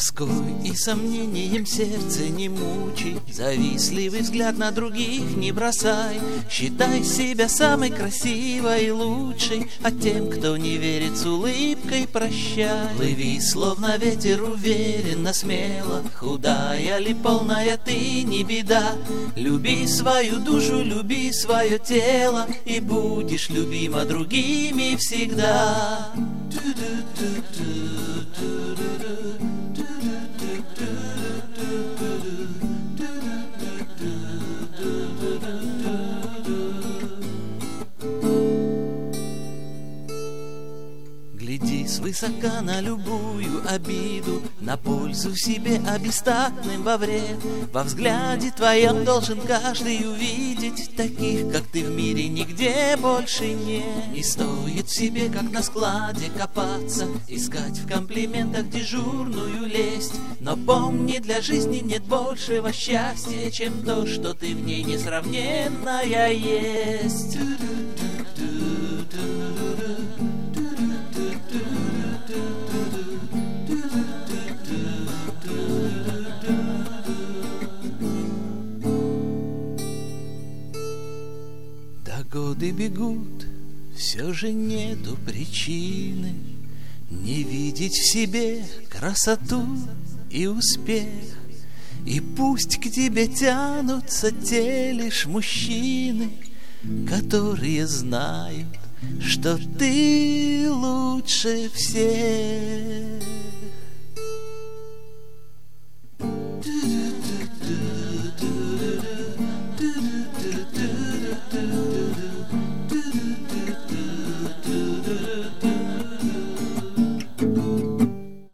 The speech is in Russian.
Тоской и сомнением сердце не мучай, завистливый взгляд на других не бросай. Считай себя самой красивой и лучшей, а тем, кто не верит, с улыбкой прощай. Плыви, словно ветер, уверенно, смело, худая ли, полная ты, не беда. Люби свою душу, люби свое тело, и будешь любима другими всегда. Гляди свысока на любую обиду, на пользу себе, а бестактным во вред. Во взгляде твоем должен каждый увидеть таких, как ты, в мире нигде больше нет. Не стоит в себе, как на складе, копаться, искать в комплиментах дежурную лесть. Но помни, для жизни нет большего счастья, чем то, что ты в ней несравненная есть. Годы бегут, все же нету причины не видеть в себе красоту и успех. И пусть к тебе тянутся те лишь мужчины, которые знают, что ты лучше всех.